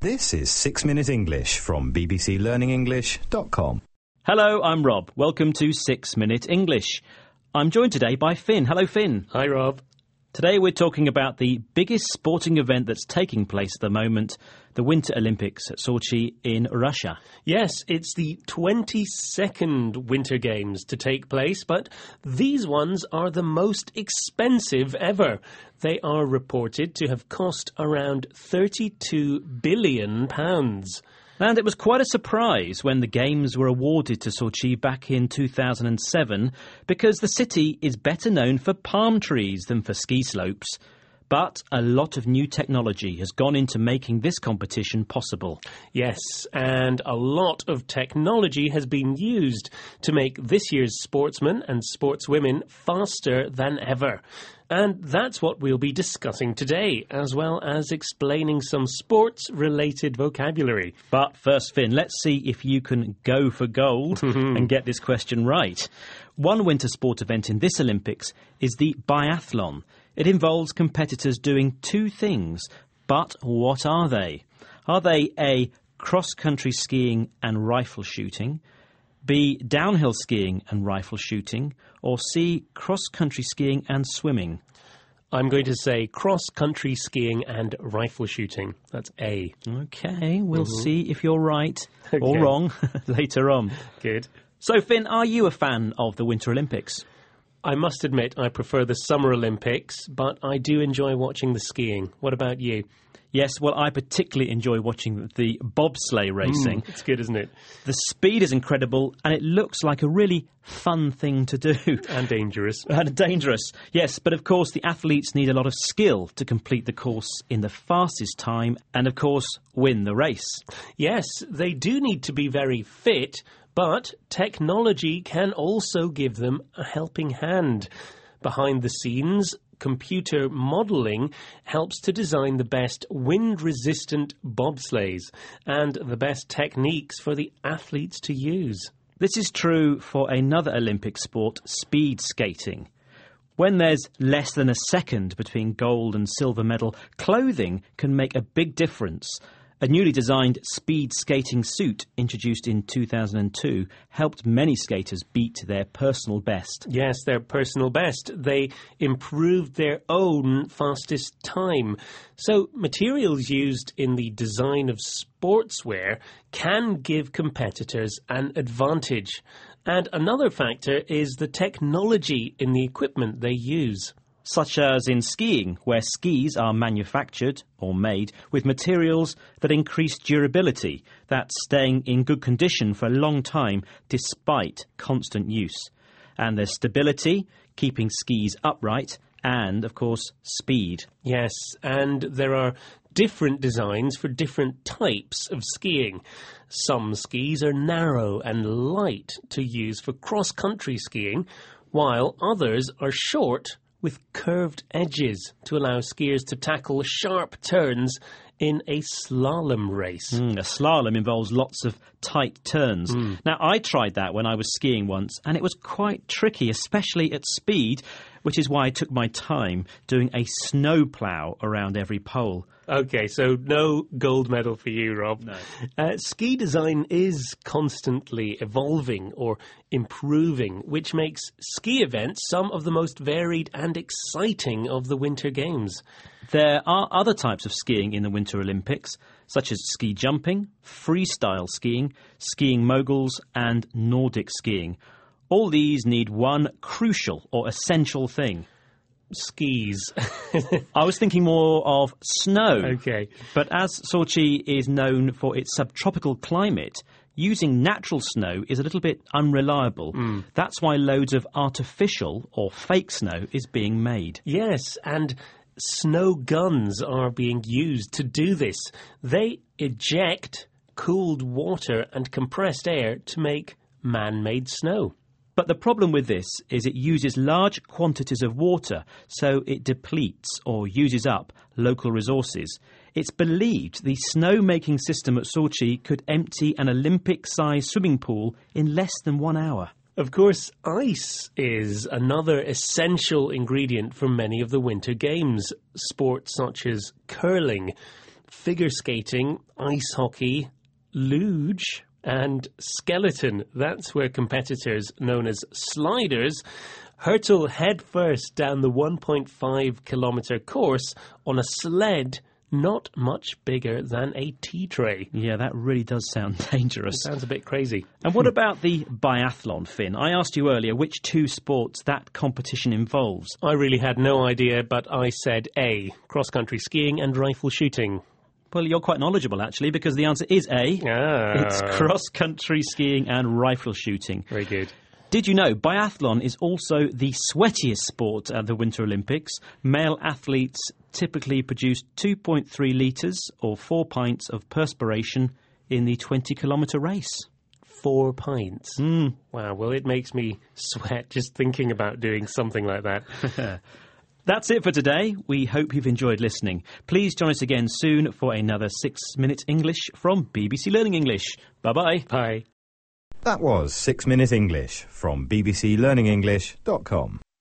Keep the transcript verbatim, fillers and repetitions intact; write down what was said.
This is Six Minute English from b b c learning english dot com. Hello, I'm Rob. Welcome to Six Minute English. I'm joined today by Finn. Hello, Finn. Hi, Rob. Today we're talking about the biggest sporting event that's taking place at the moment, the Winter Olympics at Sochi in Russia. Yes, it's the twenty-second Winter Games to take place, but these ones are the most expensive ever. They are reported to have cost around thirty-two billion pounds. And it was quite a surprise when the Games were awarded to Sochi back in two thousand seven, because the city is better known for palm trees than for ski slopes. But a lot of new technology has gone into making this competition possible. Yes, and a lot of technology has been used to make this year's sportsmen and sportswomen faster than ever. And that's what we'll be discussing today, as well as explaining some sports-related vocabulary. But first, Finn, let's see if you can go for gold and get this question right. One winter sport event in this Olympics is the biathlon. It involves competitors doing two things, but what are they? Are they A, cross-country skiing and rifle shooting, B, downhill skiing and rifle shooting, or C, cross-country skiing and swimming? I'm going to say cross-country skiing and rifle shooting. That's A. OK, we'll mm-hmm. see if you're right okay. or wrong later on. Good. So, Finn, are you a fan of the Winter Olympics? I must admit I prefer the Summer Olympics, but I do enjoy watching the skiing. What about you? Yes, well, I particularly enjoy watching the bobsleigh racing. Mm, it's good, isn't it? The speed is incredible, and it looks like a really fun thing to do. And dangerous. And dangerous, yes. But, of course, the athletes need a lot of skill to complete the course in the fastest time and, of course, win the race. Yes, they do need to be very fit, but technology can also give them a helping hand. Behind the scenes, computer modelling helps to design the best wind-resistant bobsleighs and the best techniques for the athletes to use. This is true for another Olympic sport, speed skating. When there's less than a second between gold and silver medal, clothing can make a big difference. A newly designed speed skating suit introduced in two thousand two helped many skaters beat their personal best. Yes, their personal best. They improved their own fastest time. So materials used in the design of sportswear can give competitors an advantage. And another factor is the technology in the equipment they use. Such as in skiing, where skis are manufactured or made with materials that increase durability, that's staying in good condition for a long time despite constant use. And there's stability, keeping skis upright, and, of course, speed. Yes, and there are different designs for different types of skiing. Some skis are narrow and light to use for cross-country skiing, while others are short with curved edges to allow skiers to tackle sharp turns in a slalom race. Mm, a slalom involves lots of tight turns. Mm. Now, I tried that when I was skiing once, and it was quite tricky, especially at speed, which is why I took my time doing a snow plough around every pole. OK, so no gold medal for you, Rob. No. Uh, ski design is constantly evolving or improving, which makes ski events some of the most varied and exciting of the Winter Games. There are other types of skiing in the Winter Olympics, such as ski jumping, freestyle skiing, skiing moguls, and Nordic skiing. All these need one crucial or essential thing. Skis. I was thinking more of snow. OK. But as Sochi is known for its subtropical climate, using natural snow is a little bit unreliable. Mm. That's why loads of artificial or fake snow is being made. Yes, and snow guns are being used to do this. They eject cooled water and compressed air to make man-made snow. But the problem with this is it uses large quantities of water, so it depletes or uses up local resources. It's believed the snow-making system at Sochi could empty an Olympic-sized swimming pool in less than one hour. Of course, ice is another essential ingredient for many of the Winter Games, sports such as curling. figure skating, ice hockey, luge and skeleton. That's where competitors known as sliders hurtle headfirst down the one point five kilometre course on a sled not much bigger than a tea tray. Yeah, that really does sound dangerous. It sounds a bit crazy. And what about the biathlon, Finn? I asked you earlier which two sports that competition involves. I really had no idea, but I said A, cross-country skiing and rifle shooting. Well, you're quite knowledgeable, actually, because the answer is A. Ah. It's cross-country skiing and rifle shooting. Very good. Did you know biathlon is also the sweatiest sport at the Winter Olympics? Male athletes typically produce two point three litres or four pints of perspiration in the twenty kilometre race. Four pints? Mm. Wow, well, it makes me sweat just thinking about doing something like that. That's it for today. We hope you've enjoyed listening. Please join us again soon for another six minutes English from B B C Learning English. Bye-bye. Bye. That was six minutes English from b b c learning english dot com.